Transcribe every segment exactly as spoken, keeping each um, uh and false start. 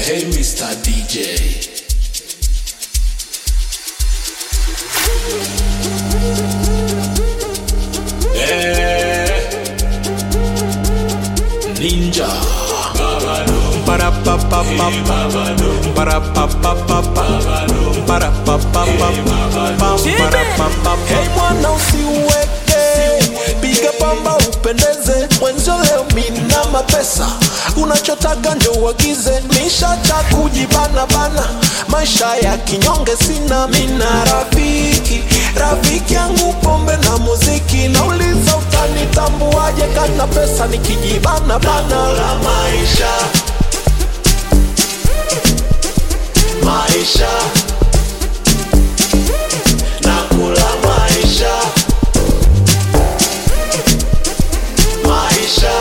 Hey mister D J. Hey Ninja. Para pa pa pa pa, para pa pa pa pa, para pa pa pa pa, para pa pa. Hey mwana usiweke, piga pamba upendeze. Mwenzo leo mina mapesa, unachotaka njo uagize. Nishacha kujibana bana, maisha ya kinyonge sina. Mina rafiki, rafiki yangu pombe na muziki. Nauliza utanitambuaje kana pesa nikijibana bana. La maisha, maisha, nakula maisha, maisha,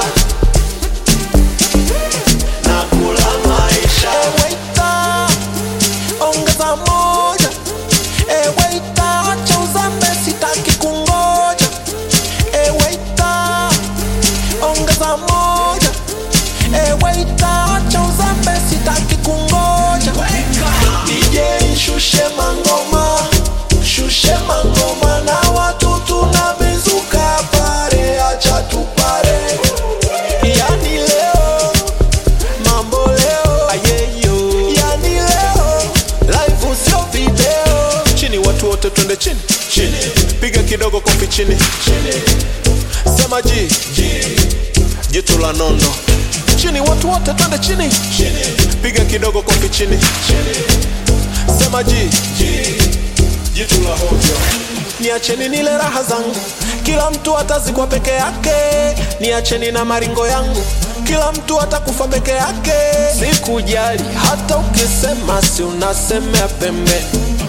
nakula maisha. Eh waiter, ongeza moja. Eh waiter, acha uzambe sitaki kungoja. Eh waiter, ongeza moja. Eh waiter, acha uzambe sitaki kungoja. D J shushe mangoma, shushe mangoma na watu tunamezuka pare, acha tupare. Yani leo, mambo leo, ayeyo. Yani leo, live usio video. Chini watu wote twende chini, chini. Piga kidogo kofi chini, chini. Sema G, G. Jitu la nondo. Chini watu wote twende chini, chini. Piga kidogo kofi chini, chini. Sema G, G. Jitu la hovyo. Niacheni nile raha zangu, kila mtu atazikwa peke yake. Niacheni na maringo yangu, kila mtu atakufa peke yake. Sikujali hata ukisema si unasemea pembe,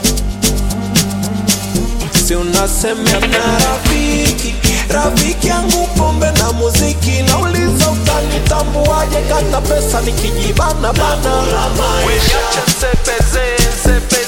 si unasemea na rafiki. Rafiki yangu pombe na muziki. Nauliza utanitambuaje kana pesa nikijibana bana. La maisha, Sepe zen, sepe